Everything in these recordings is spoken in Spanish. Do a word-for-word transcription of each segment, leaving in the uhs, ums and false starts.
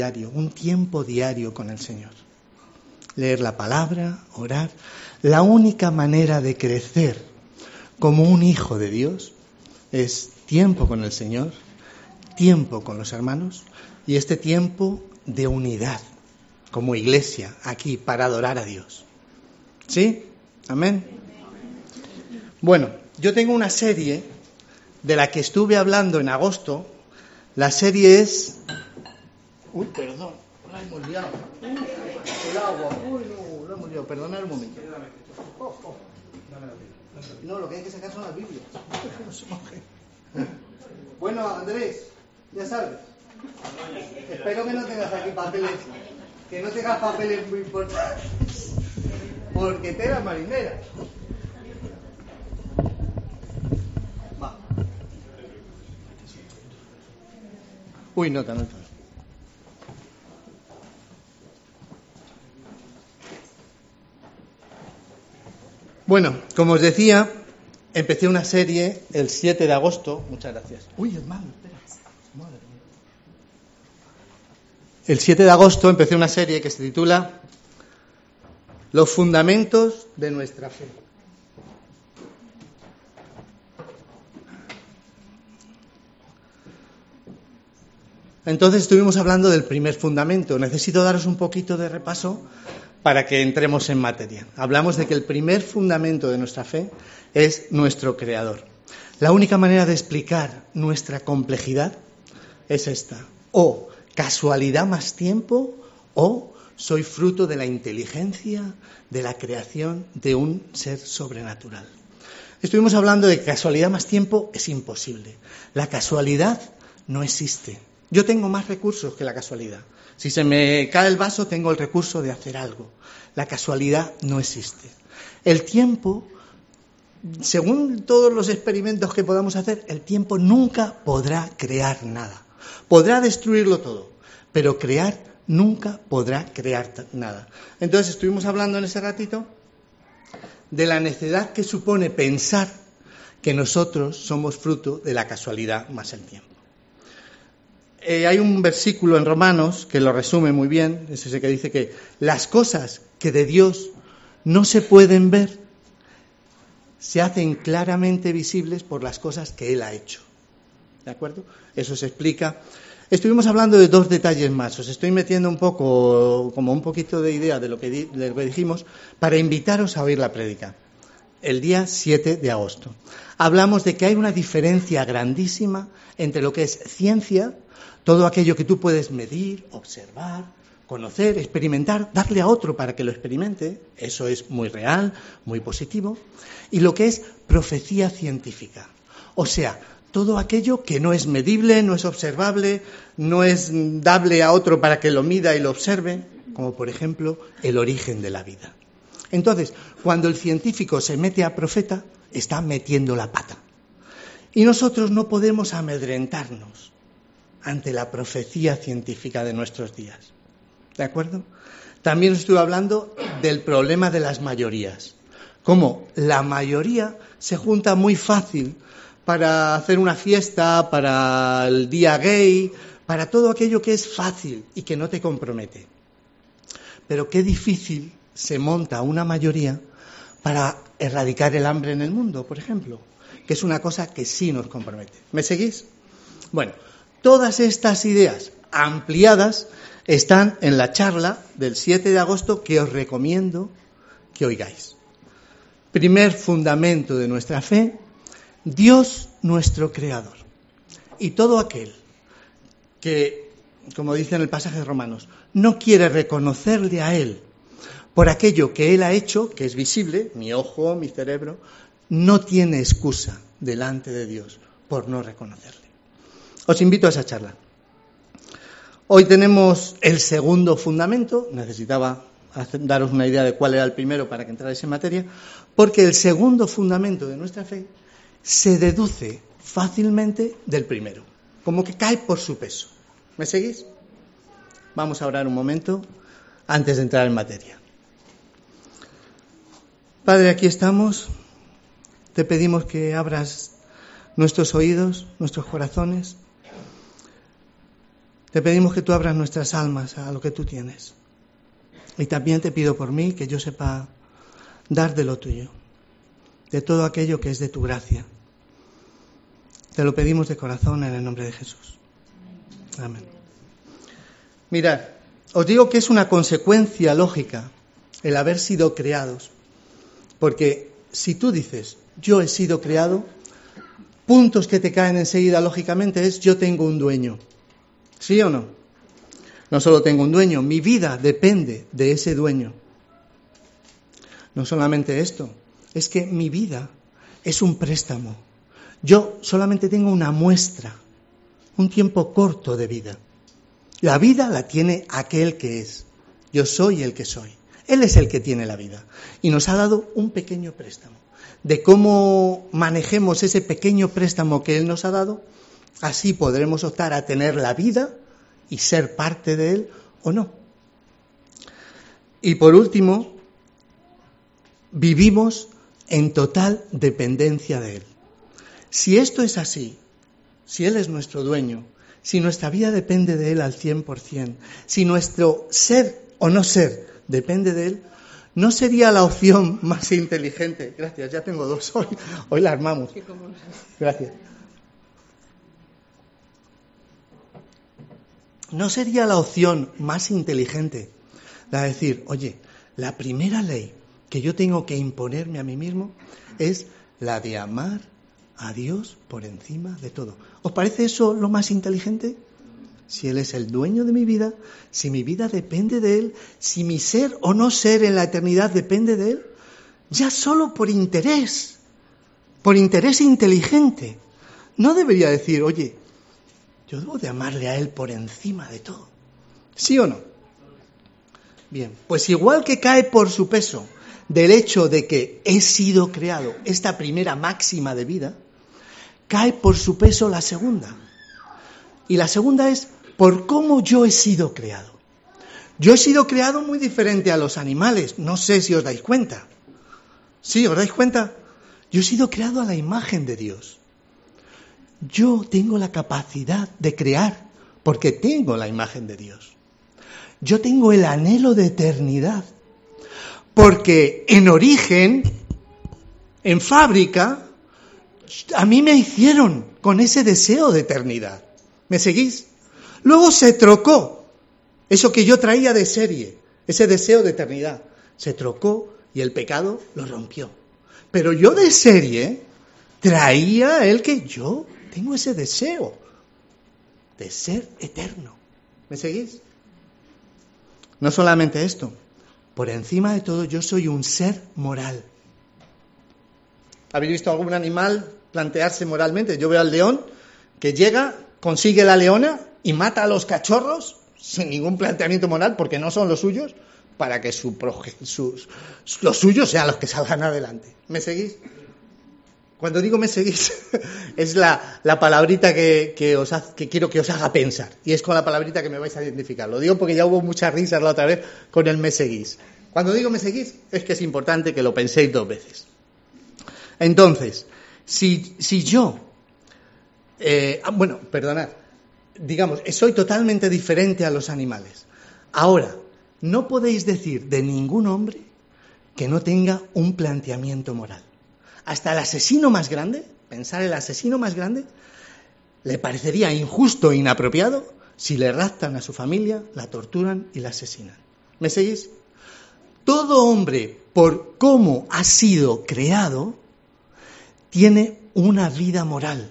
diario, un tiempo diario con el Señor. Leer la palabra, orar. La única manera de crecer como un hijo de Dios es tiempo con el Señor, tiempo con los hermanos y este tiempo de unidad como iglesia aquí para adorar a Dios. ¿Sí? Amén. Bueno, yo tengo una serie de la que estuve hablando en agosto. La serie es... Uy, perdón, la hemos liado. El agua. Uy, no, la hemos liado. Perdonad un momento. Oh, oh. No, lo que hay que sacar son las Biblias. Bueno, Andrés, ya sabes. Espero que no tengas aquí papeles, que no tengas papeles muy importantes, porque tela marinera. Va. Uy, nota, nota. Bueno, como os decía, empecé una serie el siete de agosto. Muchas gracias. Uy, hermano, espera. Madre mía. El siete de agosto empecé una serie que se titula Los fundamentos de nuestra fe. Entonces estuvimos hablando del primer fundamento. Necesito daros un poquito de repaso para que entremos en materia. Hablamos de que el primer fundamento de nuestra fe es nuestro Creador. La única manera de explicar nuestra complejidad es esta: o casualidad más tiempo, o soy fruto de la inteligencia, de la creación de un ser sobrenatural. Estuvimos hablando de que casualidad más tiempo es imposible. La casualidad no existe. Yo tengo más recursos que la casualidad. Si se me cae el vaso, tengo el recurso de hacer algo. La casualidad no existe. El tiempo, según todos los experimentos que podamos hacer, el tiempo nunca podrá crear nada. Podrá destruirlo todo, pero crear nunca podrá crear nada. Entonces estuvimos hablando en ese ratito de la necedad que supone pensar que nosotros somos fruto de la casualidad más el tiempo. Eh, hay un versículo en Romanos que lo resume muy bien, es ese que dice que las cosas que de Dios no se pueden ver se hacen claramente visibles por las cosas que Él ha hecho. ¿De acuerdo? Eso se explica. Estuvimos hablando de dos detalles más. Os estoy metiendo un poco, como un poquito de idea de lo que, di, de lo que dijimos, para invitaros a oír la prédica. El día siete de agosto. Hablamos de que hay una diferencia grandísima entre lo que es ciencia, todo aquello que tú puedes medir, observar, conocer, experimentar, darle a otro para que lo experimente, eso es muy real, muy positivo, y lo que es profecía científica, o sea, todo aquello que no es medible, no es observable, no es dable a otro para que lo mida y lo observe, como por ejemplo el origen de la vida. Entonces, cuando el científico se mete a profeta, está metiendo la pata. Y nosotros no podemos amedrentarnos ante la profecía científica de nuestros días. ¿De acuerdo? También estuve hablando del problema de las mayorías. Cómo la mayoría se junta muy fácil para hacer una fiesta, para el día gay, para todo aquello que es fácil y que no te compromete. Pero qué difícil se monta una mayoría para erradicar el hambre en el mundo, por ejemplo, que es una cosa que sí nos compromete. ¿Me seguís? Bueno, todas estas ideas ampliadas están en la charla del siete de agosto que os recomiendo que oigáis. Primer fundamento de nuestra fe, Dios nuestro Creador. Y todo aquel que, como dice en el pasaje de Romanos, no quiere reconocerle a Él por aquello que Él ha hecho, que es visible, mi ojo, mi cerebro, no tiene excusa delante de Dios por no reconocerle. Os invito a esa charla. Hoy tenemos el segundo fundamento. Necesitaba hacer, daros una idea de cuál era el primero para que entrarais en materia, porque el segundo fundamento de nuestra fe se deduce fácilmente del primero, como que cae por su peso. ¿Me seguís? Vamos a orar un momento antes de entrar en materia. Padre, aquí estamos. Te pedimos que abras nuestros oídos, nuestros corazones. Te pedimos que tú abras nuestras almas a lo que tú tienes. Y también te pido por mí que yo sepa dar de lo tuyo, de todo aquello que es de tu gracia. Te lo pedimos de corazón en el nombre de Jesús. Amén. Mirad, os digo que es una consecuencia lógica el haber sido creados. Porque si tú dices, yo he sido creado, puntos que te caen enseguida lógicamente es, yo tengo un dueño. ¿Sí o no? No solo tengo un dueño, mi vida depende de ese dueño. No solamente esto, es que mi vida es un préstamo. Yo solamente tengo una muestra, un tiempo corto de vida. La vida la tiene aquel que es. Yo soy el que soy. Él es el que tiene la vida. Y nos ha dado un pequeño préstamo. De cómo manejemos ese pequeño préstamo que Él nos ha dado, así podremos optar a tener la vida y ser parte de Él o no. Y por último, vivimos en total dependencia de Él. Si esto es así, si Él es nuestro dueño, si nuestra vida depende de Él al cien por ciento, si nuestro ser o no ser depende de Él, ¿no sería la opción más inteligente? Gracias, ya tengo dos hoy, hoy la armamos. Gracias. ¿No sería la opción más inteligente la de decir, oye, la primera ley que yo tengo que imponerme a mí mismo es la de amar a Dios por encima de todo? ¿Os parece eso lo más inteligente? Si Él es el dueño de mi vida, si mi vida depende de Él, si mi ser o no ser en la eternidad depende de Él, ya solo por interés, por interés inteligente, no debería decir, oye, yo debo de amarle a Él por encima de todo. ¿Sí o no? Bien, pues igual que cae por su peso del hecho de que he sido creado, esta primera máxima de vida, cae por su peso la segunda. Y la segunda es por cómo yo he sido creado. Yo he sido creado muy diferente a los animales, no sé si os dais cuenta. ¿Sí, os dais cuenta? Yo he sido creado a la imagen de Dios. Yo tengo la capacidad de crear porque tengo la imagen de Dios. Yo tengo el anhelo de eternidad porque en origen, en fábrica, a mí me hicieron con ese deseo de eternidad. ¿Me seguís? Luego se trocó eso que yo traía de serie, ese deseo de eternidad. Se trocó y el pecado lo rompió. Pero yo de serie traía el que yo tengo ese deseo de ser eterno. ¿Me seguís? No solamente esto, por encima de todo yo soy un ser moral. ¿Habéis visto algún animal plantearse moralmente? Yo veo al león que llega, consigue la leona y mata a los cachorros sin ningún planteamiento moral porque no son los suyos, para que su proge- sus, los suyos sean los que salgan adelante. ¿Me seguís? Cuando digo me seguís, es la, la palabrita que, que, os ha, que quiero que os haga pensar. Y es con la palabrita que me vais a identificar. Lo digo porque ya hubo muchas risas la otra vez con el me seguís. Cuando digo me seguís, es que es importante que lo penséis dos veces. Entonces, si, si yo, eh, bueno, perdonad, digamos, soy totalmente diferente a los animales. Ahora, no podéis decir de ningún hombre que no tenga un planteamiento moral. Hasta el asesino más grande, pensar el asesino más grande, le parecería injusto e inapropiado si le raptan a su familia, la torturan y la asesinan. ¿Me seguís? Todo hombre, por cómo ha sido creado, tiene una vida moral.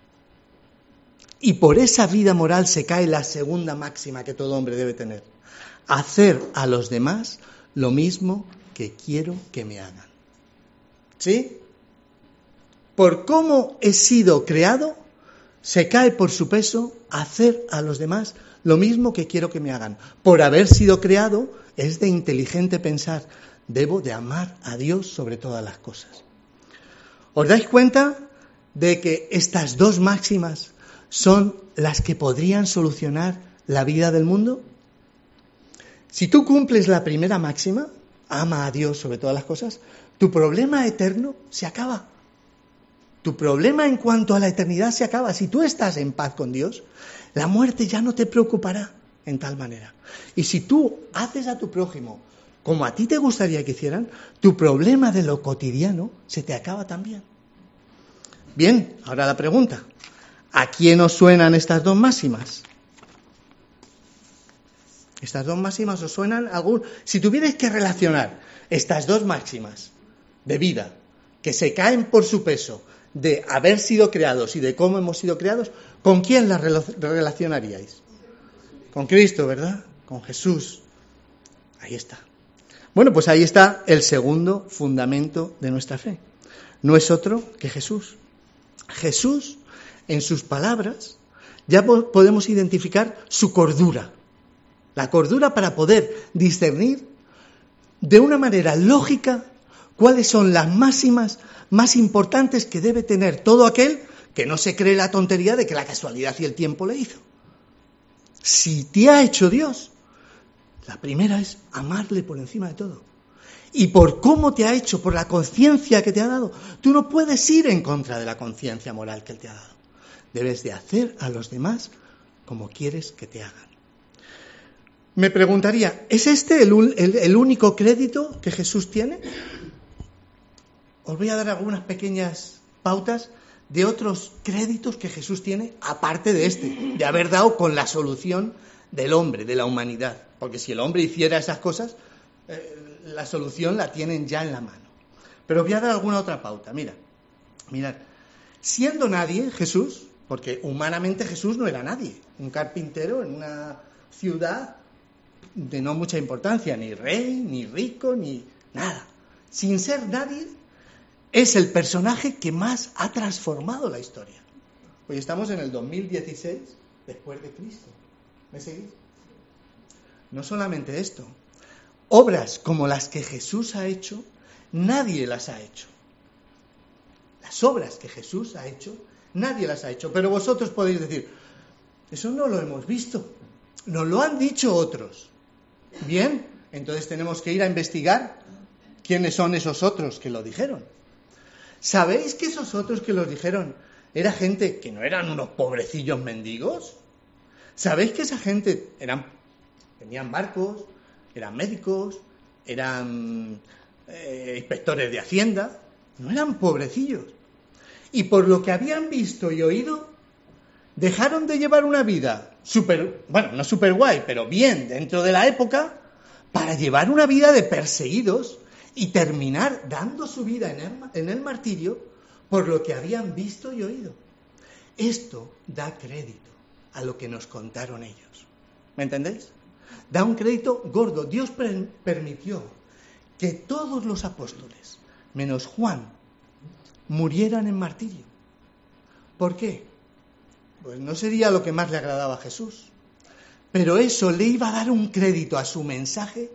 Y por esa vida moral se cae la segunda máxima que todo hombre debe tener. Hacer a los demás lo mismo que quiero que me hagan. ¿Sí? Por cómo he sido creado, se cae por su peso hacer a los demás lo mismo que quiero que me hagan. Por haber sido creado, es de inteligente pensar, debo de amar a Dios sobre todas las cosas. ¿Os dais cuenta de que estas dos máximas son las que podrían solucionar la vida del mundo? Si tú cumples la primera máxima, ama a Dios sobre todas las cosas, tu problema eterno se acaba. Tu problema en cuanto a la eternidad se acaba. Si tú estás en paz con Dios, la muerte ya no te preocupará en tal manera. Y si tú haces a tu prójimo como a ti te gustaría que hicieran, tu problema de lo cotidiano se te acaba también. Bien, ahora la pregunta. ¿A quién os suenan estas dos máximas? ¿Estas dos máximas os suenan a algún? Si tuvierais que relacionar estas dos máximas de vida, que se caen por su peso, de haber sido creados y de cómo hemos sido creados, ¿con quién las relacionaríais? Con Cristo, ¿verdad? Con Jesús. Ahí está. Bueno, pues ahí está el segundo fundamento de nuestra fe. No es otro que Jesús. Jesús, en sus palabras, ya podemos identificar su cordura. La cordura para poder discernir de una manera lógica cuáles son las máximas más importantes que debe tener todo aquel que no se cree la tontería de que la casualidad y el tiempo le hizo. Si te ha hecho Dios, la primera es amarle por encima de todo. Y por cómo te ha hecho, por la conciencia que te ha dado, tú no puedes ir en contra de la conciencia moral que Él te ha dado. Debes de hacer a los demás como quieres que te hagan. Me preguntaría, ¿es este el, el, el único crédito que Jesús tiene? Os voy a dar algunas pequeñas pautas de otros créditos que Jesús tiene, aparte de este, de haber dado con la solución del hombre, de la humanidad. Porque si el hombre hiciera esas cosas, eh, la solución la tienen ya en la mano. Pero os voy a dar alguna otra pauta. Mira, mirad, siendo nadie, Jesús, porque humanamente Jesús no era nadie, un carpintero en una ciudad de no mucha importancia, ni rey, ni rico, ni nada. Sin ser nadie, es el personaje que más ha transformado la historia. Hoy estamos en el dos mil dieciséis después de Cristo. ¿Me seguís? No solamente esto. Obras como las que Jesús ha hecho, nadie las ha hecho. Las obras que Jesús ha hecho, nadie las ha hecho. Pero vosotros podéis decir, eso no lo hemos visto. Nos lo han dicho otros. Bien, entonces tenemos que ir a investigar quiénes son esos otros que lo dijeron. ¿Sabéis que esos otros que los dijeron era gente que no eran unos pobrecillos mendigos? ¿Sabéis que esa gente eran, tenían barcos, eran médicos, eran eh, inspectores de Hacienda? No eran pobrecillos. Y por lo que habían visto y oído, dejaron de llevar una vida súper, bueno, no súper guay, pero bien dentro de la época, para llevar una vida de perseguidos y terminar dando su vida en el, en el martirio por lo que habían visto y oído. Esto da crédito a lo que nos contaron ellos. ¿Me entendéis? Da un crédito gordo. Dios per- permitió que todos los apóstoles, menos Juan, murieran en martirio. ¿Por qué? Pues no sería lo que más le agradaba a Jesús. Pero eso le iba a dar un crédito a su mensaje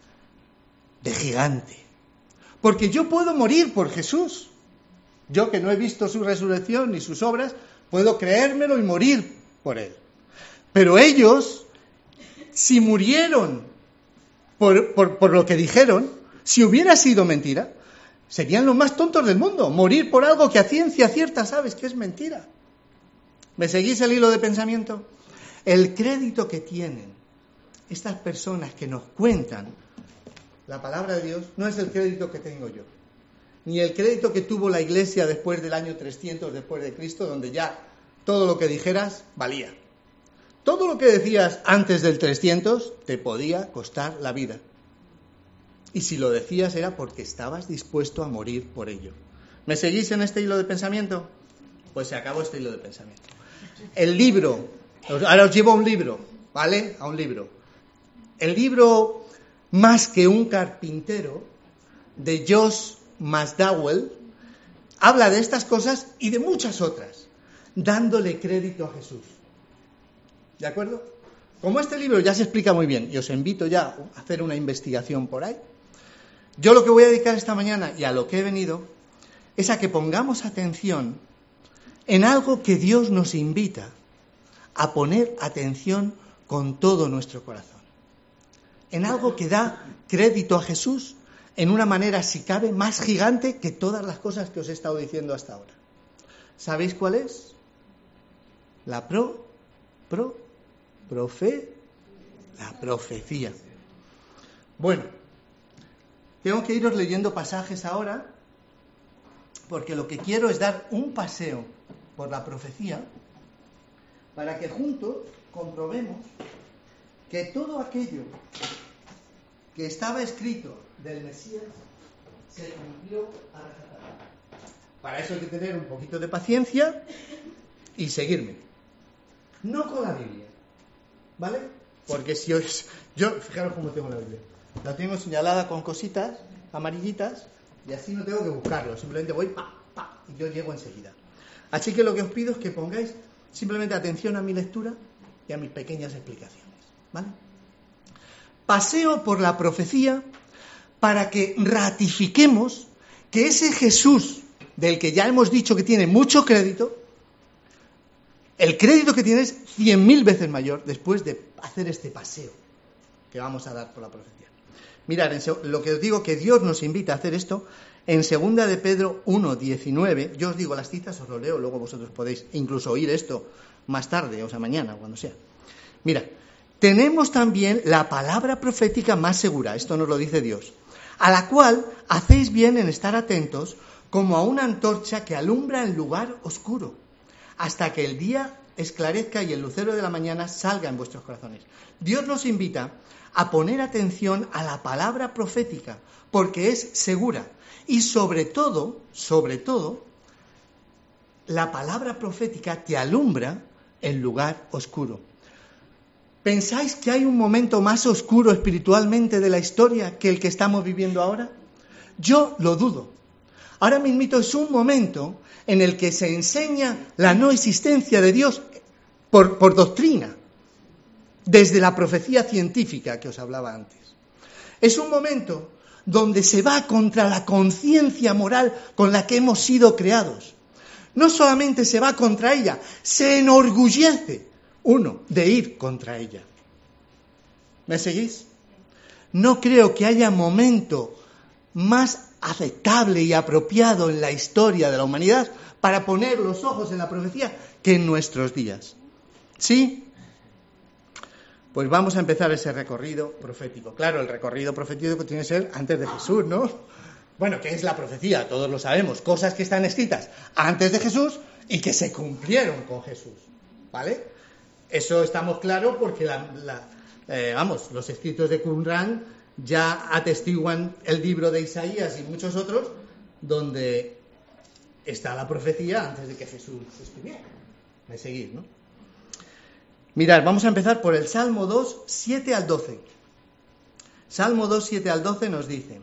de gigante. Porque yo puedo morir por Jesús. Yo que no he visto su resurrección ni sus obras, puedo creérmelo y morir por él. Pero ellos, si murieron por, por, por lo que dijeron, si hubiera sido mentira, serían los más tontos del mundo. Morir por algo que a ciencia cierta sabes que es mentira. ¿Me seguís el hilo de pensamiento? El crédito que tienen estas personas que nos cuentan la palabra de Dios no es el crédito que tengo yo, ni el crédito que tuvo la Iglesia después del año trescientos después de Cristo, donde ya todo lo que dijeras valía. Todo lo que decías antes del trescientos te podía costar la vida. Y si lo decías era porque estabas dispuesto a morir por ello. ¿Me seguís en este hilo de pensamiento? Pues se acabó este hilo de pensamiento. El libro, ahora os llevo a un libro, ¿vale? A un libro. El libro Más que un carpintero, de Josh McDowell, habla de estas cosas y de muchas otras, dándole crédito a Jesús. ¿De acuerdo? Como este libro ya se explica muy bien, y os invito ya a hacer una investigación por ahí, yo lo que voy a dedicar esta mañana y a lo que he venido es a que pongamos atención en algo que Dios nos invita a poner atención con todo nuestro corazón. En algo que da crédito a Jesús en una manera, si cabe, más gigante que todas las cosas que os he estado diciendo hasta ahora. ¿Sabéis cuál es? La pro, pro, profe, la profecía. Bueno, tengo que iros leyendo pasajes ahora, porque lo que quiero es dar un paseo por la profecía, para que juntos comprobemos que todo aquello que estaba escrito del Mesías se cumplió a rajatabla. Para eso hay que tener un poquito de paciencia y seguirme. No con la Biblia, ¿vale? Porque si os... Yo, fijaros cómo tengo la Biblia. La tengo señalada con cositas amarillitas y así no tengo que buscarlo. Simplemente voy, pa, pa, y yo llego enseguida. Así que lo que os pido es que pongáis simplemente atención a mi lectura y a mis pequeñas explicaciones, ¿vale? Paseo por la profecía para que ratifiquemos que ese Jesús del que ya hemos dicho que tiene mucho crédito, el crédito que tiene es cien mil veces mayor después de hacer este paseo que vamos a dar por la profecía. Mirad, lo que os digo, que Dios nos invita a hacer esto en segunda de Pedro uno, diecinueve. Yo os digo las citas, os lo leo, luego vosotros podéis incluso oír esto más tarde, o sea, mañana, cuando sea. Mira, tenemos también la palabra profética más segura, esto nos lo dice Dios, a la cual hacéis bien en estar atentos como a una antorcha que alumbra en lugar oscuro, hasta que el día esclarezca y el lucero de la mañana salga en vuestros corazones. Dios nos invita a poner atención a la palabra profética, porque es segura. Y sobre todo, sobre todo, la palabra profética te alumbra en lugar oscuro. ¿Pensáis que hay un momento más oscuro espiritualmente de la historia que el que estamos viviendo ahora? Yo lo dudo. Ahora mismo es un momento en el que se enseña la no existencia de Dios por, por doctrina, desde la profecía científica que os hablaba antes. Es un momento donde se va contra la conciencia moral con la que hemos sido creados. No solamente se va contra ella, se enorgullece uno de ir contra ella. ¿Me seguís? No creo que haya momento más aceptable y apropiado en la historia de la humanidad para poner los ojos en la profecía que en nuestros días. ¿Sí? Pues vamos a empezar ese recorrido profético. Claro, el recorrido profético tiene que ser antes de Jesús, ¿no? Bueno, ¿qué es la profecía? Todos lo sabemos. Cosas que están escritas antes de Jesús y que se cumplieron con Jesús, ¿vale? Eso estamos claros porque la, la, eh, vamos, los escritos de Qumran ya atestiguan el libro de Isaías y muchos otros donde está la profecía antes de que Jesús escribiera. Me seguís, ¿no? Mirad, vamos a empezar por el Salmo dos, siete al doce. Salmo dos, siete al doce nos dice: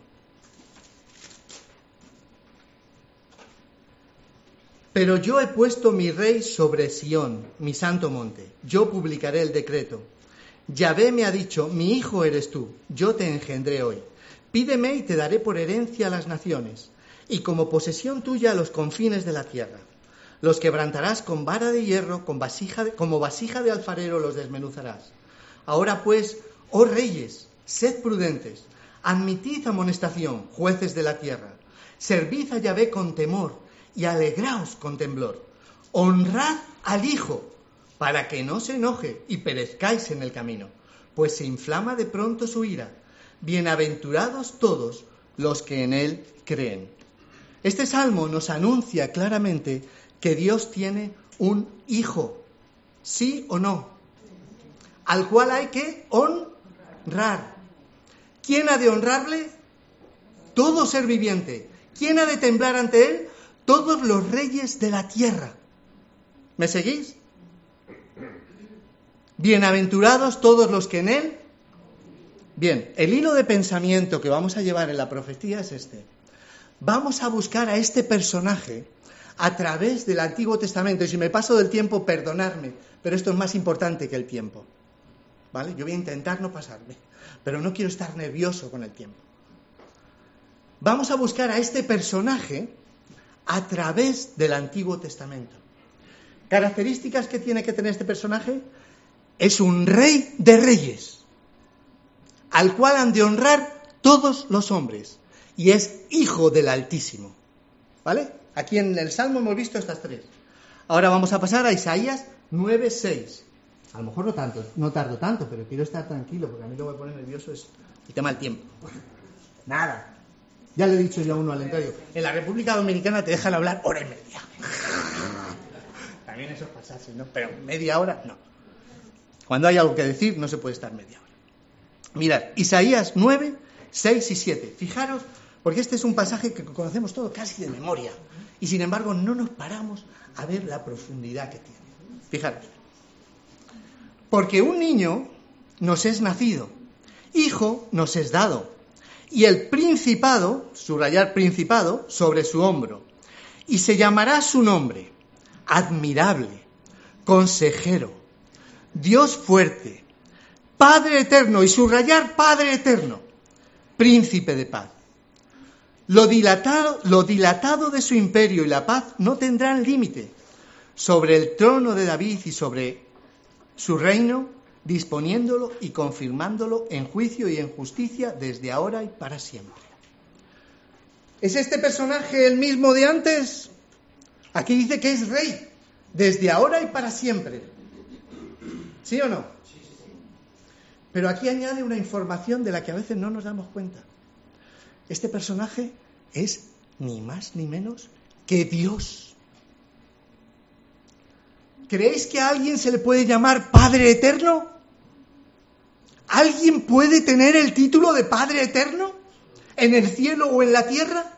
Pero yo he puesto mi rey sobre Sión, mi santo monte. Yo publicaré el decreto. Yahvé me ha dicho: mi hijo eres tú, yo te engendré hoy. Pídeme y te daré por herencia a las naciones, y como posesión tuya a los confines de la tierra. Los quebrantarás con vara de hierro, con vasija de, como vasija de alfarero los desmenuzarás. Ahora pues, oh reyes, sed prudentes, admitid amonestación, jueces de la tierra. Servid a Yahvé con temor y alegraos con temblor. Honrad al Hijo, para que no se enoje y perezcáis en el camino, pues se inflama de pronto su ira. Bienaventurados todos los que en él creen. Este salmo nos anuncia claramente que Dios tiene un hijo, ¿sí o no? Al cual hay que honrar. ¿Quién ha de honrarle? Todo ser viviente. ¿Quién ha de temblar ante él? Todos los reyes de la tierra. ¿Me seguís? Bienaventurados todos los que en él... Bien, el hilo de pensamiento que vamos a llevar en la profecía es este. Vamos a buscar a este personaje a través del Antiguo Testamento. Y si me paso del tiempo, perdonadme, pero esto es más importante que el tiempo, ¿vale? Yo voy a intentar no pasarme, pero no quiero estar nervioso con el tiempo. Vamos a buscar a este personaje a través del Antiguo Testamento. ¿Características que tiene que tener este personaje? Es un rey de reyes, al cual han de honrar todos los hombres, y es hijo del Altísimo, ¿vale? Aquí en el Salmo hemos visto estas tres. Ahora vamos a pasar a Isaías nueve seis. A lo mejor no tanto, no tardo tanto, pero quiero estar tranquilo, porque a mí lo que me pone nervioso es el tema del tiempo. Nada. Ya le he dicho yo a uno al entrario. En la República Dominicana te dejan hablar hora y media. También eso es pasarse, ¿no? Pero media hora, no. Cuando hay algo que decir, no se puede estar media hora. Mirad, Isaías nueve, seis y siete. Fijaros, porque este es un pasaje que conocemos todos casi de memoria. Y sin embargo, no nos paramos a ver la profundidad que tiene. Fijaros. Porque un niño nos es nacido, hijo nos es dado, y el principado, subrayar principado, sobre su hombro. Y se llamará su nombre, admirable, consejero, Dios fuerte, Padre eterno, y subrayar Padre eterno, príncipe de paz. Lo dilatado, lo dilatado de su imperio y la paz no tendrán límite sobre el trono de David y sobre su reino, disponiéndolo y confirmándolo en juicio y en justicia desde ahora y para siempre. ¿Es este personaje el mismo de antes? Aquí dice que es rey, desde ahora y para siempre. ¿Sí o no? Pero aquí añade una información de la que a veces no nos damos cuenta. Este personaje es ni más ni menos que Dios. ¿Creéis que a alguien se le puede llamar Padre Eterno? ¿Alguien puede tener el título de Padre Eterno en el cielo o en la tierra?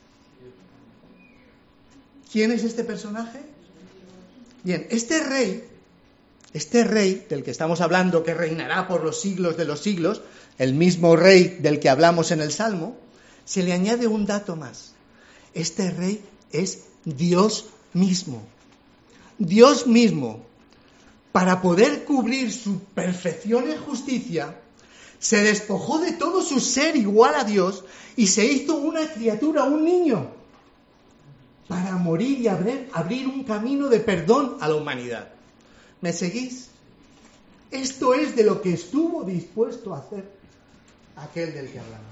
¿Quién es este personaje? Bien, este rey, este rey del que estamos hablando, que reinará por los siglos de los siglos, el mismo rey del que hablamos en el Salmo, se le añade un dato más. Este rey es Dios mismo. Dios mismo, para poder cubrir su perfección en justicia, se despojó de todo su ser igual a Dios y se hizo una criatura, un niño, para morir y abrir, abrir un camino de perdón a la humanidad. ¿Me seguís? Esto es de lo que estuvo dispuesto a hacer aquel del que hablamos.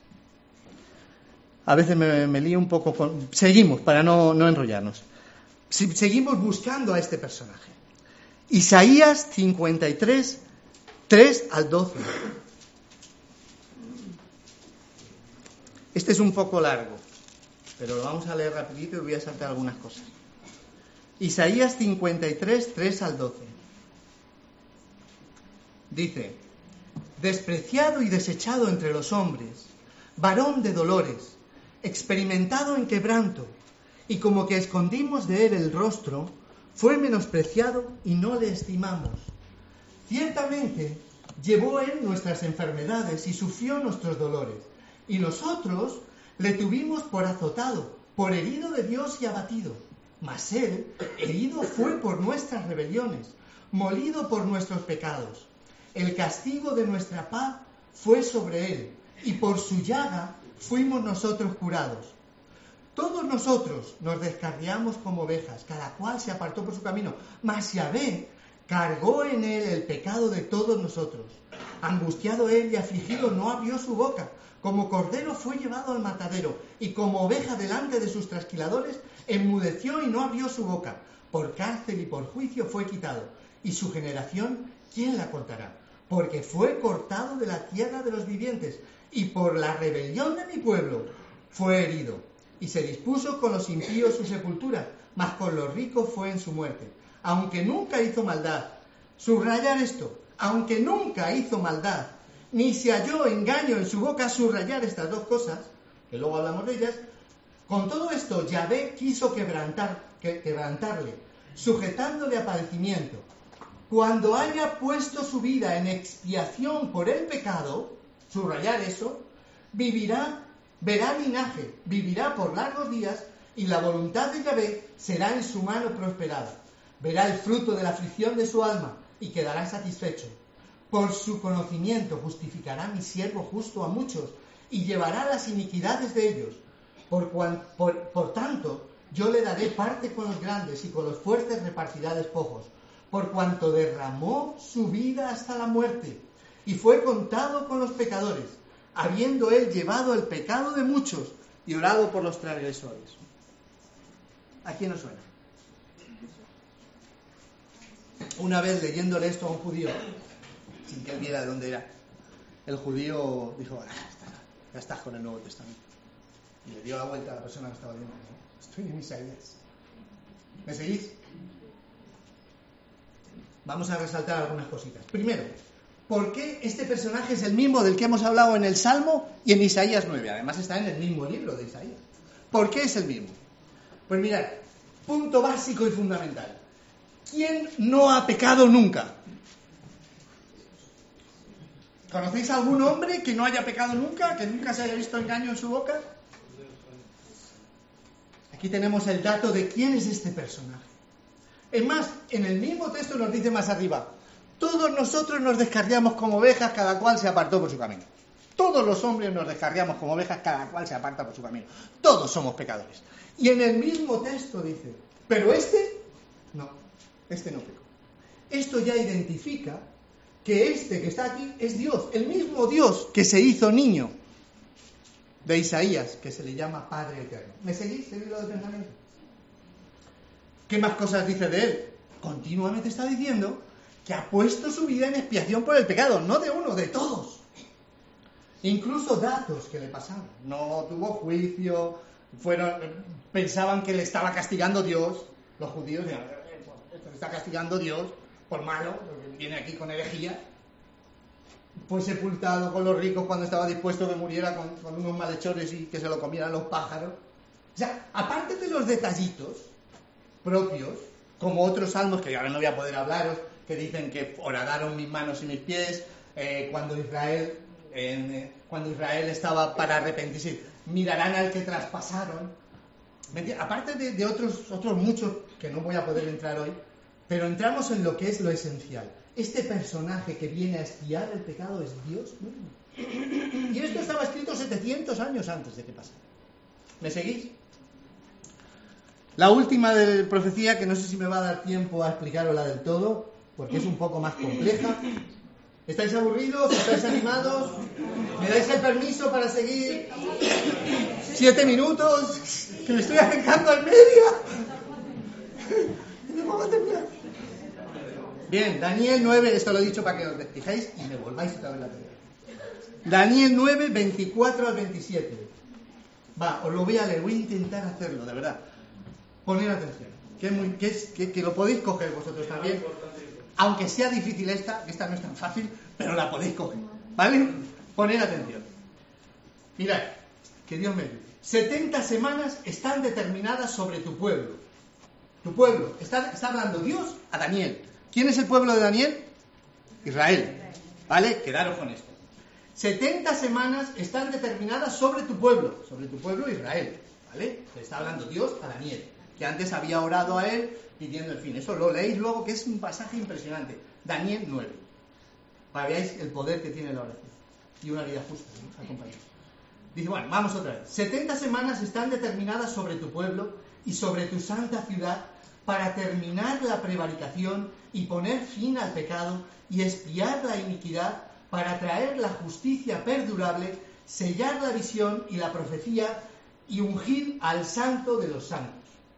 A veces me, me lío un poco con... Seguimos, para no, no enrollarnos. Seguimos buscando a este personaje. Isaías cincuenta y tres, tres al doce. Este es un poco largo, pero lo vamos a leer rapidito y voy a saltar algunas cosas. Isaías cincuenta y tres, tres al doce. Dice: despreciado y desechado entre los hombres, varón de dolores, experimentado en quebranto, y como que escondimos de él el rostro, fue menospreciado y no le estimamos. Ciertamente llevó él nuestras enfermedades y sufrió nuestros dolores, y nosotros le tuvimos por azotado, por herido de Dios y abatido. Mas él herido fue por nuestras rebeliones, molido por nuestros pecados. El castigo de nuestra paz fue sobre él, y por su llaga fuimos nosotros curados. Todos nosotros nos descarriamos como ovejas, cada cual se apartó por su camino, mas Yahvé cargó en él el pecado de todos nosotros. Angustiado él y afligido no abrió su boca, como cordero fue llevado al matadero, y como oveja delante de sus trasquiladores, enmudeció y no abrió su boca. Por cárcel y por juicio fue quitado, y su generación, ¿quién la contará? Porque fue cortado de la tierra de los vivientes, y por la rebelión de mi pueblo fue herido. Y se dispuso con los impíos su sepultura, mas con los ricos fue en su muerte. Aunque nunca hizo maldad, subrayar esto, aunque nunca hizo maldad, ni se halló engaño en su boca, subrayar estas dos cosas, que luego hablamos de ellas, con todo esto Yahvé quiso quebrantar, que, quebrantarle, sujetándole a padecimiento. Cuando haya puesto su vida en expiación por el pecado, subrayar eso, vivirá, verá linaje, vivirá por largos días, y la voluntad de Yahvé será en su mano prosperada. Verá el fruto de la aflicción de su alma, y quedará satisfecho. Por su conocimiento justificará mi siervo justo a muchos, y llevará las iniquidades de ellos. Por, cuan, por, por tanto, yo le daré parte con los grandes, y con los fuertes repartirá despojos. Por cuanto derramó su vida hasta la muerte, y fue contado con los pecadores, habiendo él llevado el pecado de muchos y orado por los transgresores. ¿A quién nos suena? una vez leyéndole esto a un judío, sin que él viera de dónde era, el judío dijo, ah, ya estás con el Nuevo Testamento. Y le dio la vuelta a la persona que estaba leyendo. Estoy en Isaías. ¿Me seguís? Vamos a resaltar algunas cositas. Primero, ¿por qué este personaje es el mismo del que hemos hablado en el Salmo y en Isaías nueve? Además está en el mismo libro de Isaías. ¿Por qué es el mismo? Pues mirad, punto básico y fundamental. ¿Quién no ha pecado nunca? ¿Conocéis a algún hombre que no haya pecado nunca? ¿Que nunca se haya visto engaño en su boca? Aquí tenemos el dato de quién es este personaje. Es más, en el mismo texto nos dice más arriba, todos nosotros nos descarriamos como ovejas, cada cual se apartó por su camino. Todos los hombres nos descarriamos como ovejas, cada cual se aparta por su camino. Todos somos pecadores. Y en el mismo texto dice, pero este, no, este no pecó. Esto ya identifica que este que está aquí es Dios, el mismo Dios que se hizo niño de Isaías, que se le llama Padre Eterno. ¿Me seguís? ¿Seguís lo del pensamiento? ¿Qué más cosas dice de él? Continuamente está diciendo que ha puesto su vida en expiación por el pecado, no de uno, de todos. Incluso datos que le pasaron. No tuvo juicio, fueron, pensaban que le estaba castigando Dios. Los judíos decían, esto le está castigando Dios por malo, porque viene aquí con herejía. Fue sepultado con los ricos cuando estaba dispuesto a que muriera con, con unos malhechores y que se lo comieran los pájaros. O sea, aparte de los detallitos propios, como otros salmos que ahora no voy a poder hablaros, que dicen que horadaron mis manos y mis pies, eh, cuando Israel eh, cuando Israel estaba para arrepentirse, mirarán al que traspasaron. Aparte de, de otros, otros muchos que no voy a poder entrar hoy, pero entramos en lo que es lo esencial. Este personaje que viene a expiar el pecado es Dios mismo. Y esto estaba escrito setecientos años antes de que pasara. ¿Me seguís? La última de profecía, que no sé si me va a dar tiempo a explicarosla del todo, porque es un poco más compleja. ¿Estáis aburridos? ¿Estáis animados? ¿Me dais el permiso para seguir? ¿Siete minutos? Que me estoy acercando al medio. No vamos a terminar. Bien, Daniel nueve, esto lo he dicho para que os fijáis y me volváis otra vez la tarea. Daniel nueve, veinticuatro al veintisiete. Va, os lo voy a leer, voy a intentar hacerlo, de verdad. Poned atención, que, es muy, que, es, que, que lo podéis coger vosotros también. Aunque sea difícil esta, esta no es tan fácil, pero la podéis coger, ¿vale? Poned atención. Mirad, que Dios me ayude. setenta semanas están determinadas sobre tu pueblo. Tu pueblo, está, está hablando Dios a Daniel. ¿Quién es el pueblo de Daniel? Israel, ¿vale? Quedaros con esto. setenta semanas están determinadas sobre tu pueblo, sobre tu pueblo Israel, ¿vale? Le está hablando Dios a Daniel, que antes había orado a él pidiendo el fin. Eso lo leéis luego, que es un pasaje impresionante. Daniel nueve. Para que veáis el poder que tiene la oración. Y una vida justa, ¿no? Acompañados. Dice, bueno, vamos otra vez. setenta semanas están determinadas sobre tu pueblo y sobre tu santa ciudad para terminar la prevaricación y poner fin al pecado y expiar la iniquidad, para traer la justicia perdurable, sellar la visión y la profecía y ungir al santo de los santos.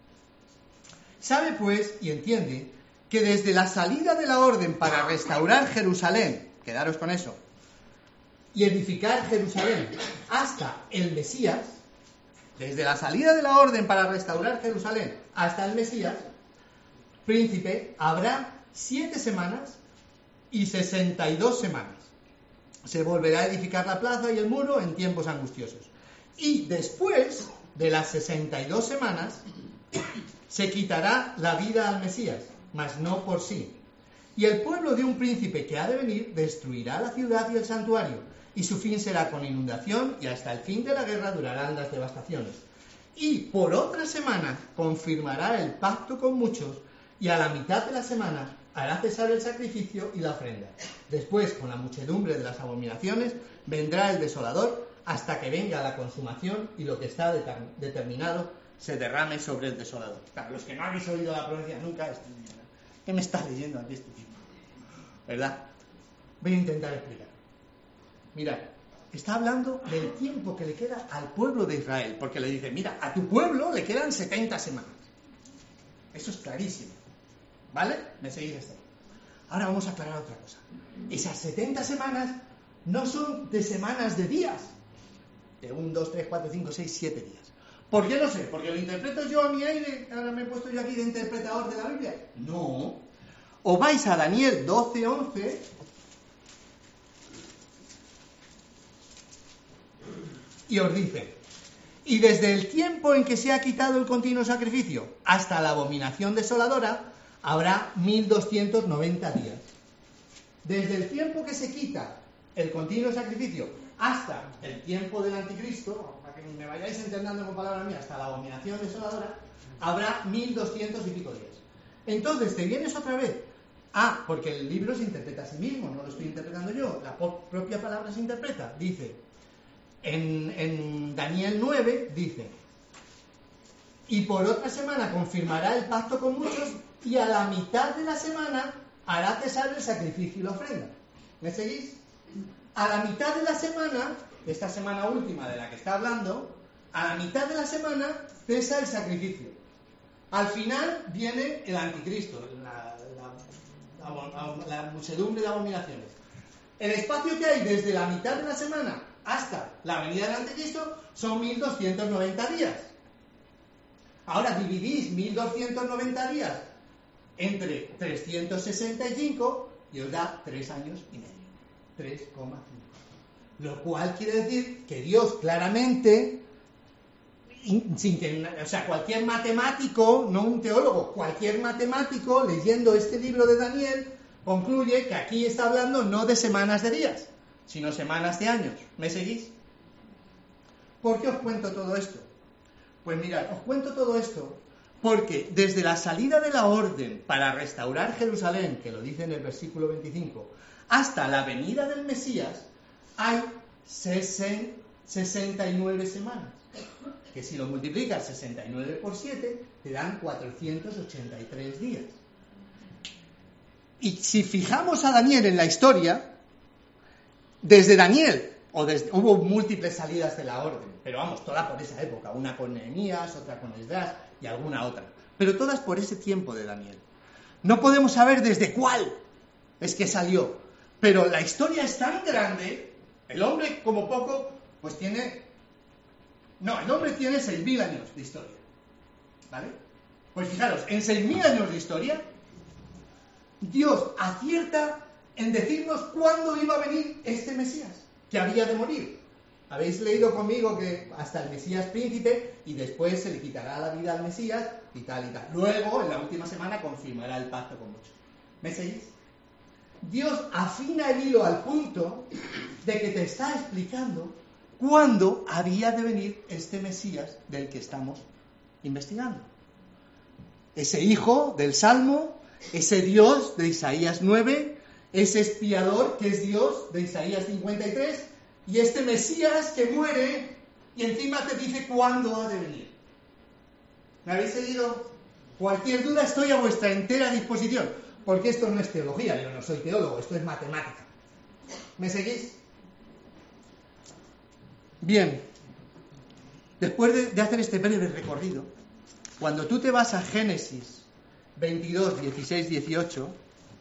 Sabe pues y entiende que desde la salida de la orden para restaurar Jerusalén, quedaros con eso, y edificar Jerusalén hasta el Mesías, desde la salida de la orden para restaurar Jerusalén hasta el Mesías, príncipe, habrá siete semanas y sesenta y dos semanas. Se volverá a edificar la plaza y el muro en tiempos angustiosos. Y después de las sesenta y dos semanas, se quitará la vida al Mesías, mas no por sí. Y el pueblo de un príncipe que ha de venir destruirá la ciudad y el santuario, y su fin será con inundación, y hasta el fin de la guerra durarán las devastaciones. Y por otra semana confirmará el pacto con muchos, y a la mitad de la semana hará cesar el sacrificio y la ofrenda. Después, con la muchedumbre de las abominaciones, vendrá el desolador, hasta que venga la consumación y lo que está determinado se derrame sobre el desolador. Para los que no habéis oído la profecía nunca, ¿qué me está leyendo aquí este tipo? ¿Verdad? Voy a intentar explicar. Mirad, está hablando del tiempo que le queda al pueblo de Israel, porque le dice, mira, a tu pueblo le quedan setenta semanas. Eso es clarísimo. ¿Vale? ¿Me seguís hasta ahí? Ahora vamos a aclarar otra cosa. Esas setenta semanas no son de semanas de días. De uno, dos, tres, cuatro, cinco, seis, siete días. ¿Por qué lo sé? ¿Porque lo interpreto yo a mi aire? Ahora me he puesto yo aquí de interpretador de la Biblia. No. O vais a Daniel doce, once... y os dice: y desde el tiempo en que se ha quitado el continuo sacrificio hasta la abominación desoladora, habrá mil doscientos noventa días. Desde el tiempo que se quita el continuo sacrificio hasta el tiempo del anticristo, para que me vayáis entendiendo con palabras mías, hasta la abominación desoladora, habrá mil doscientos y pico días. Entonces te vienes otra vez. Ah, porque el libro se interpreta a sí mismo, no lo estoy interpretando yo, la propia palabra se interpreta. Dice, en, en Daniel nueve, dice: y por otra semana confirmará el pacto con muchos, y a la mitad de la semana hará cesar el sacrificio y la ofrenda. ¿Me seguís? A la mitad de la semana, esta semana última de la que está hablando, a la mitad de la semana cesa el sacrificio. Al final viene el anticristo, la, la, la, la muchedumbre de abominaciones. El espacio que hay desde la mitad de la semana hasta la venida del anticristo son mil doscientos noventa días. Ahora dividís mil doscientos noventa días entre trescientos sesenta y cinco y os da tres años y medio. tres coma cinco. Lo cual quiere decir que Dios claramente, sin que, o sea, cualquier matemático, no un teólogo, cualquier matemático leyendo este libro de Daniel concluye que aquí está hablando no de semanas de días, sino semanas de años. ¿Me seguís? ¿Por qué os cuento todo esto? Pues mirad, os cuento todo esto porque desde la salida de la orden para restaurar Jerusalén, que lo dice en el versículo veinticinco, hasta la venida del Mesías, hay sesenta y nueve semanas. Que si lo multiplicas sesenta y nueve por siete, te dan cuatrocientos ochenta y tres días. Y si fijamos a Daniel en la historia, desde Daniel, o desde, hubo múltiples salidas de la orden, pero vamos, todas por esa época, una con Nehemías, otra con Esdras y alguna otra, pero todas por ese tiempo de Daniel. No podemos saber desde cuál es que salió, pero la historia es tan grande, el hombre como poco, pues tiene, no, el hombre tiene seis mil años de historia, ¿vale? Pues fijaros, en seis mil años de historia, Dios acierta en decirnos cuándo iba a venir este Mesías, que había de morir. Habéis leído conmigo que hasta el Mesías príncipe, y después se le quitará la vida al Mesías, y tal y tal. Luego, en la última semana, confirmará el pacto con muchos. ¿Me seguís? Dios afina el hilo al punto de que te está explicando cuándo había de venir este Mesías del que estamos investigando. Ese hijo del Salmo, ese Dios de Isaías nueve, ese expiador que es Dios de Isaías cincuenta y tres, y este Mesías que muere y encima te dice cuándo ha de venir. ¿Me habéis seguido? Cualquier duda estoy a vuestra entera disposición, porque esto no es teología, yo no soy teólogo, esto es matemática. ¿Me seguís? Bien, después de, de hacer este breve recorrido, cuando tú te vas a Génesis veintidós, dieciséis, dieciocho,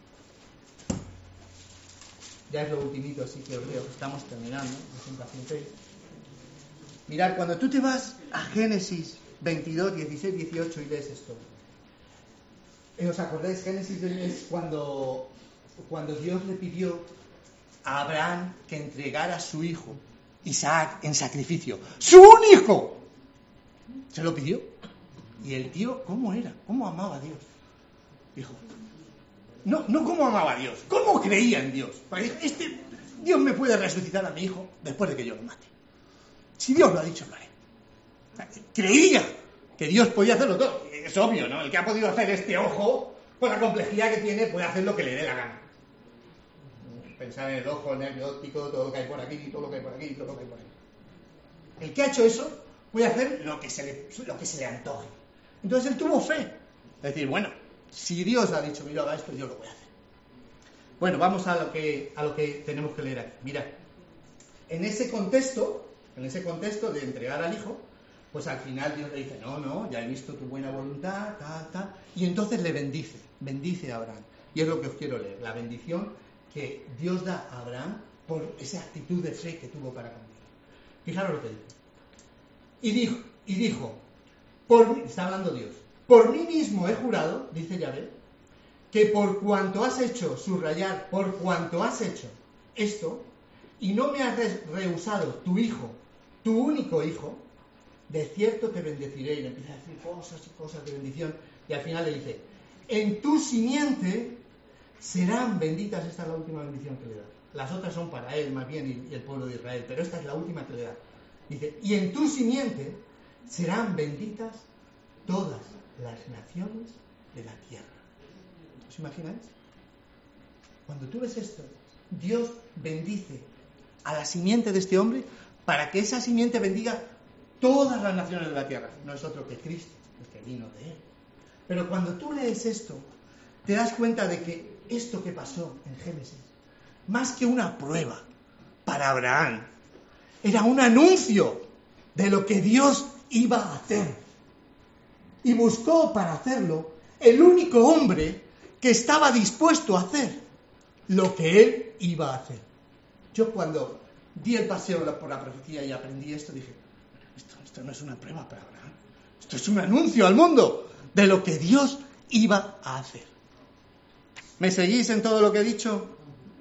ya es lo ultimito, así que os leo, estamos terminando, no os impacientéis. Mirad, cuando tú te vas a Génesis veintidós, dieciséis, dieciocho y lees esto, ¿os acordáis? Génesis es cuando, cuando Dios le pidió a Abraham que entregara a su hijo, Isaac, en sacrificio. ¡Su único! Se lo pidió. Y el tío, ¿cómo era? ¿Cómo amaba a Dios? Dijo, no, no cómo amaba a Dios, ¿cómo creía en Dios? Este, Dios me puede resucitar a mi hijo después de que yo lo mate. Si Dios lo ha dicho, lo haré. Creía que Dios podía hacerlo todo. Es obvio, ¿no? El que ha podido hacer este ojo, con la complejidad que tiene, puede hacer lo que le dé la gana. Pensar en el ojo, el nervio óptico, todo lo que hay por aquí, todo lo que hay por aquí, todo lo que hay por ahí. El que ha hecho eso puede hacer lo que se le, lo que se le antoje. Entonces él tuvo fe. Es decir, bueno, si Dios ha dicho, mira, haga esto, yo lo voy a hacer. Bueno, vamos a lo que, a lo que tenemos que leer aquí. Mirad, en ese contexto, en ese contexto de entregar al hijo, pues al final Dios le dice, no, no, ya he visto tu buena voluntad, tal, tal. Y entonces le bendice, bendice a Abraham. Y es lo que os quiero leer, la bendición que Dios da a Abraham por esa actitud de fe que tuvo para conmigo. Fijaros lo que dice. Y dijo, y dijo por mí, está hablando Dios, por mí mismo he jurado, dice Yahvé, que por cuanto has hecho, subrayar, por cuanto has hecho esto, y no me has rehusado tu hijo, tu único hijo, de cierto te bendeciré. Y le empieza a decir cosas y cosas de bendición, y al final le dice, en tu simiente serán benditas. Esta es la última bendición que le da. Las otras son para él más bien y el pueblo de Israel, pero esta es la última que le da. Dice, y en tu simiente serán benditas todas las naciones de la tierra. ¿Os imagináis? Cuando tú ves esto, Dios bendice a la simiente de este hombre para que esa simiente bendiga todas las naciones de la tierra. No es otro que Cristo, el que vino de él. Pero cuando tú lees esto, te das cuenta de que esto que pasó en Génesis, más que una prueba para Abraham, era un anuncio de lo que Dios iba a hacer. Y buscó para hacerlo el único hombre que estaba dispuesto a hacer lo que él iba a hacer. Yo cuando di el paseo por la profecía y aprendí esto, dije, esto, esto no es una prueba para Abraham, esto es un anuncio al mundo de lo que Dios iba a hacer. ¿Me seguís en todo lo que he dicho?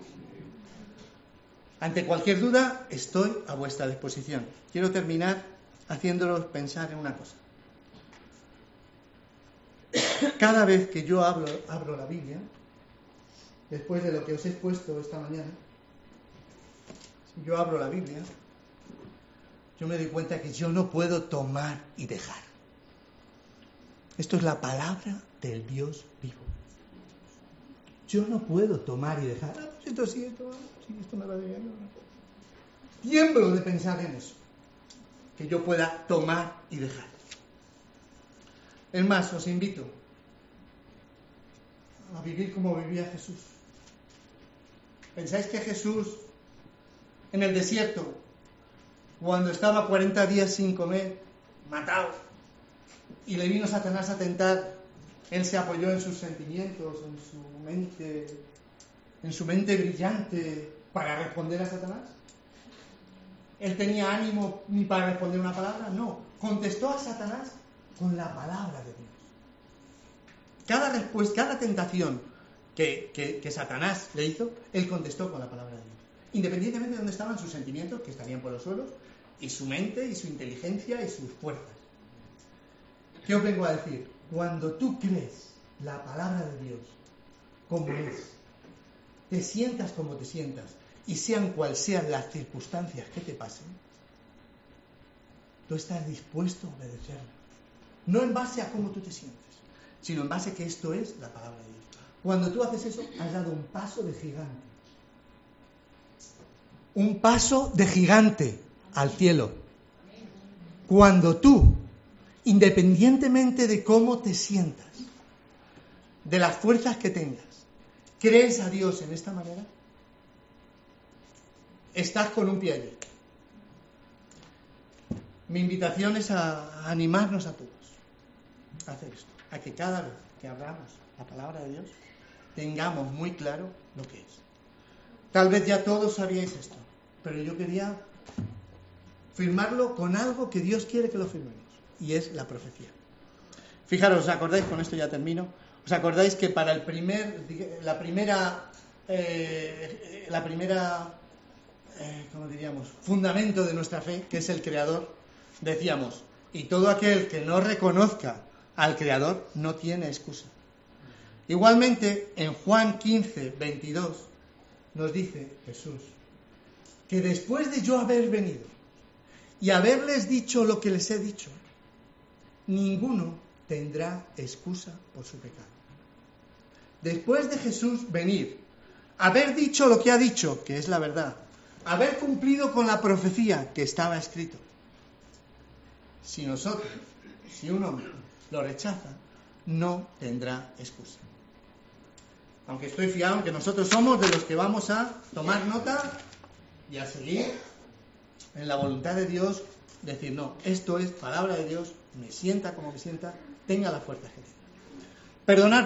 Ante cualquier duda, estoy a vuestra disposición. Quiero terminar haciéndolos pensar en una cosa. Cada vez que yo hablo, abro la Biblia, después de lo que os he expuesto esta mañana, si yo abro la Biblia, yo me doy cuenta que yo no puedo tomar y dejar. Esto es la palabra del Dios vivo. Yo no puedo tomar y dejar. Ah, pues esto sí, esto, sí, esto me va bien. No. Tiemblo de pensar en eso. Que yo pueda tomar y dejar. Es más, os invito a vivir como vivía Jesús. ¿Pensáis que Jesús en el desierto, cuando estaba cuarenta días sin comer, matado, y le vino Satanás a tentar, él se apoyó en sus sentimientos, en su mente, en su mente brillante para responder a Satanás? ¿Él tenía ánimo ni para responder una palabra? No, contestó a Satanás con la palabra de Dios. Cada respuesta, cada tentación que, que, que Satanás le hizo, él contestó con la palabra de Dios. Independientemente de dónde estaban sus sentimientos, que estarían por los suelos, y su mente, y su inteligencia, y sus fuerzas. ¿Qué os vengo a decir? Cuando tú crees la palabra de Dios como es, te sientas como te sientas, y sean cuales sean las circunstancias que te pasen, tú estás dispuesto a obedecerla. No en base a cómo tú te sientes, sino en base a que esto es la palabra de Dios. Cuando tú haces eso, has dado un paso de gigante. Un paso de gigante al cielo. Cuando tú, independientemente de cómo te sientas, de las fuerzas que tengas, crees a Dios en esta manera, estás con un pie allí. Mi invitación es a animarnos a todos a hacer esto, a que cada vez que abramos la palabra de Dios tengamos muy claro lo que es. Tal vez ya todos sabíais esto, pero yo quería firmarlo con algo que Dios quiere que lo firmemos, y es la profecía. Fijaros, ¿os acordáis? Con esto ya termino. ¿Os acordáis que para el primer, la primera, eh, la primera, eh, ¿cómo diríamos? Fundamento de nuestra fe, que es el Creador, decíamos, y todo aquel que no reconozca al Creador no tiene excusa. Igualmente, en Juan quince, veintidós, nos dice Jesús que después de yo haber venido y haberles dicho lo que les he dicho, ninguno tendrá excusa por su pecado. Después de Jesús venir, haber dicho lo que ha dicho, que es la verdad, haber cumplido con la profecía que estaba escrito, si nosotros, si un hombre lo rechaza, no tendrá excusa. Aunque estoy fiado en que nosotros somos de los que vamos a tomar nota y a seguir en la voluntad de Dios, decir, no, esto es palabra de Dios, me sienta como me sienta, tenga la fuerza que tenga. Perdonad